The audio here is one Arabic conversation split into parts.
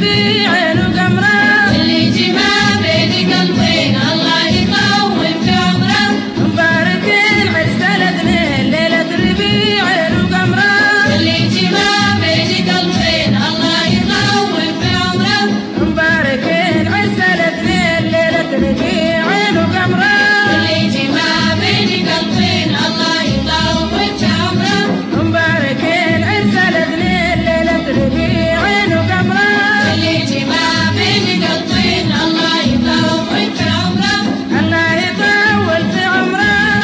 ربيع وقمره واللي جمع بين قلبين الله يطول في عمره مبارك العرس الاثنين ليلة ربيع وقمره واللي جمع بين قلبين الله يطول في عمره مبارك العرس الاثنين ليلة ربيع وقمره واللي جمع بين قلبين الله يطول في عمره مبارك العرس الاثنين ليلة ربيع وقمره واللي جمع بين قلبين الله يطول في عمره الله يطول في عمره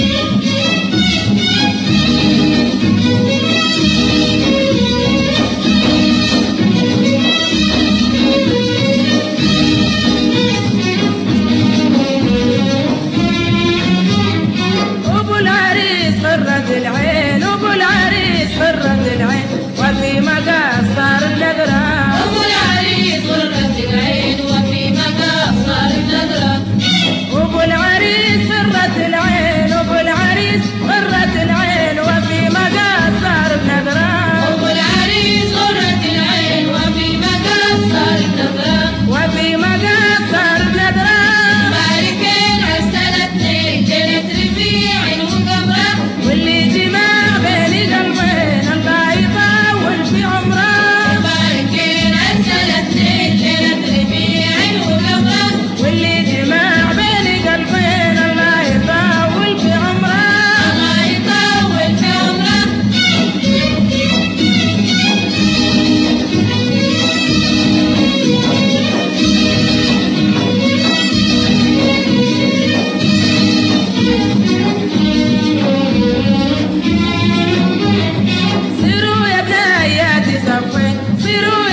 ابو العريس حرة العين ابو العريس حرة العين وفي مقصر النذرة أبو العريس غرة العين وفي مقصر النذرة ابو العريس حرة العين ابو العريس حرة العين وفي مقصر النذرة أبو العريس غرة العين وفي مقصر النذرة وفي مقصر النذرة باركين عالسنتين ليلة ربيع وقمره واللي جمع بين قلبين الله يطول في عمره باركين عالسنتين ليلة ربيع وقمره واللي جمع بين قلبين الله يطول في عمره الله يطول في عمره سيروا يا بنياتي صفين سيروا